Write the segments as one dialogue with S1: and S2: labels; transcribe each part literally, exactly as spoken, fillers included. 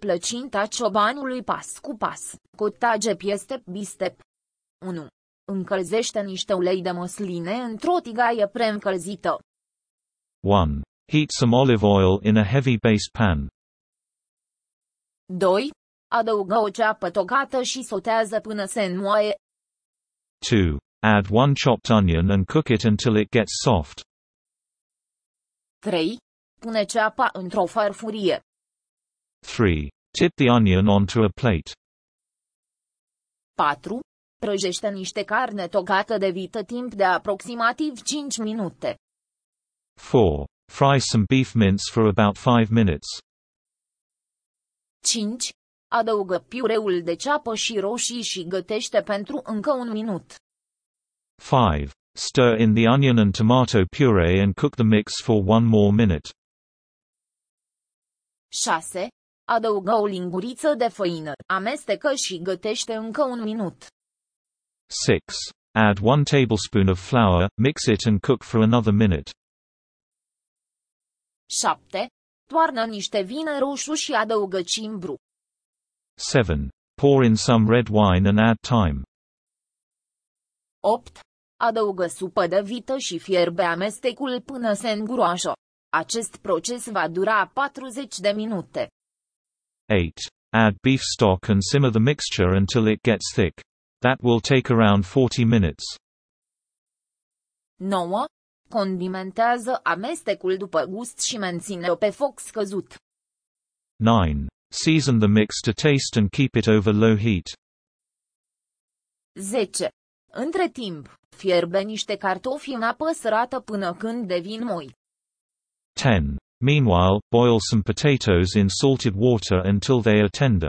S1: plăcinta ciobanului pas cu pas, cotage pieste bistep. unu. Încălzește niște ulei de măsline într-o tigaie preîncălzită.
S2: one. Heat some olive oil in a heavy base pan.
S1: doi. Adăugă o ceapă tocată și sotează până se înmoaie.
S2: two. Add one chopped onion and cook it until it gets soft.
S1: trei. Pune ceapa într-o farfurie.
S2: three. Tip the onion onto a plate.
S1: patru. Prăjește niște carne tocată de vită timp de aproximativ cinci minute.
S2: four. Fry some beef mince for about five minutes.
S1: cinci. Adăugă piureul de ceapă și roșii și gătește pentru încă un minut.
S2: five. Stir in the onion and tomato puree and cook the mix for one more minute.
S1: șase. Adăugă o linguriță de făină, amestecă și gătește încă un minut.
S2: six. Add one tablespoon of flour, mix it and cook for another minute.
S1: șapte. Toarnă niște vin roșu și adăugă cimbru.
S2: seven. Pour in some red wine and add thyme.
S1: opt. Adăugă supă de vită și fierbe amestecul până se îngroașă. Acest proces va dura patruzeci de minute.
S2: eight. Add beef stock and simmer the mixture until it gets thick. That will take around forty minutes.
S1: nouă. Condimentează amestecul după gust și menține-o pe foc scăzut.
S2: nine. Season the mix to taste and keep it over low heat.
S1: zece. Între timp, fierbe niște cartofi în apă sărată până când devin moi.
S2: ten. Meanwhile, boil some potatoes in salted water until they are tender.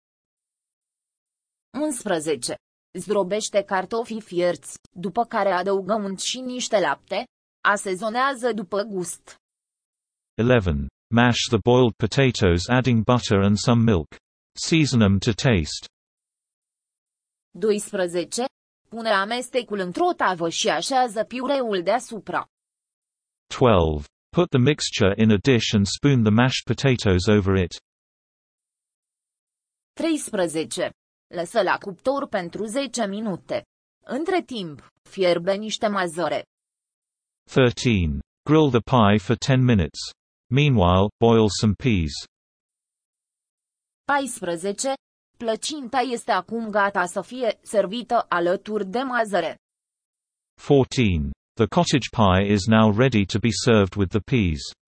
S1: unsprezece. Zdrobește cartofii fierți, după care adăugă unt și niște lapte. Asezonează după gust.
S2: eleven. Mash the boiled potatoes adding butter and some milk. Season them to taste.
S1: doisprezece. Pune amestecul într-o tavă și așează piureul deasupra.
S2: twelve. Put the mixture in a dish and spoon the mashed potatoes over it.
S1: treisprezece. Lăsă la cuptor pentru zece minute. Între timp, fierbe niște mazăre.
S2: thirteen. Grill the pie for ten minutes. Meanwhile, boil some peas.
S1: paisprezece. Plăcinta este acum gata să fie servită alături de mazăre.
S2: fourteen. The cottage pie is now ready to be served with the peas.